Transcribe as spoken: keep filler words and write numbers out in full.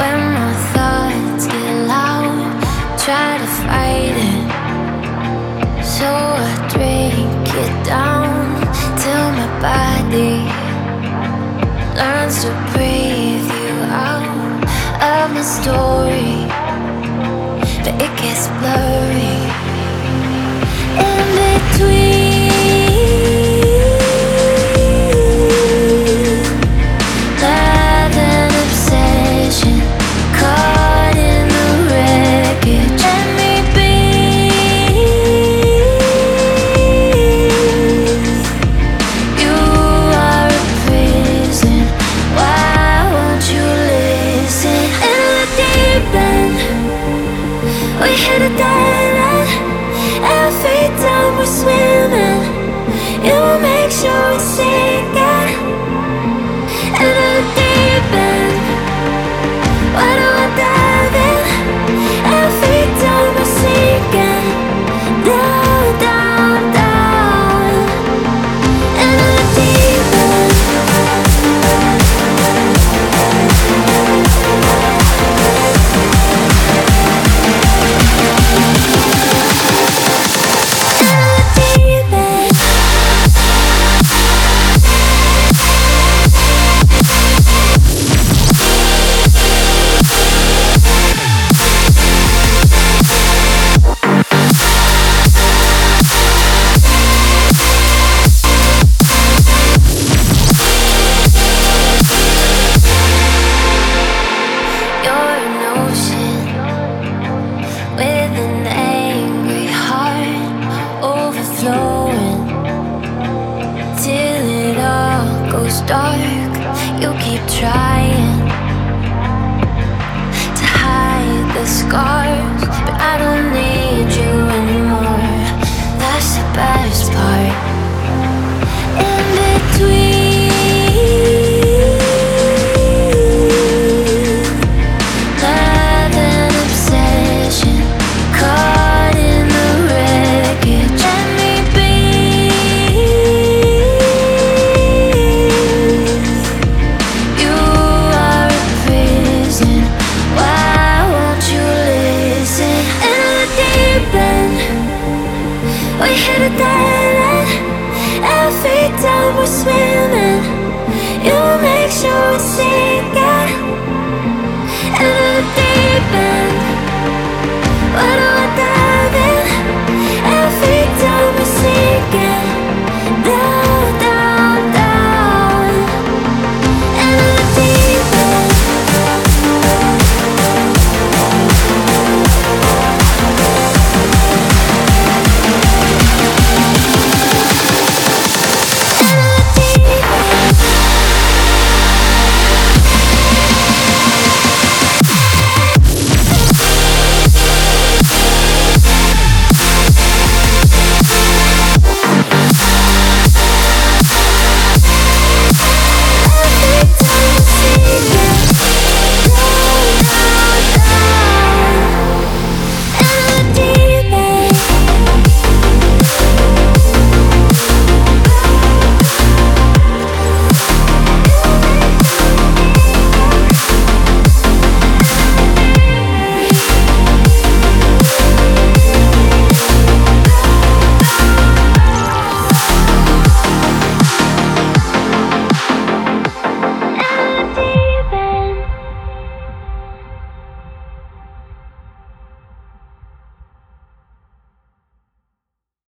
When my thoughts get loud, try to fight it. So I drink it down till my body learns to breathe you out of my story. But it gets blurry in between. Love and obsession caught in the wreckage. Let me be. You are a prison. Why won't you listen? In the deep end, we hit a dead end. Every time we're swimming, you make sure we sink it. In the deep end, why do I dive in? Every time we're sinking down, down, down. In the deep end. You're an ocean with an angry heart, overflowing till it all goes dark. You keep trying to hide the scars, but I don't need you anymore. That's the best part. In between. Love and obsession caught in the wreckage. Let me be. You are a prison. Why won't you listen? In the deep end, we hit a dead end. Every time we're swimming, you make sure we sink it. In the deep end, what do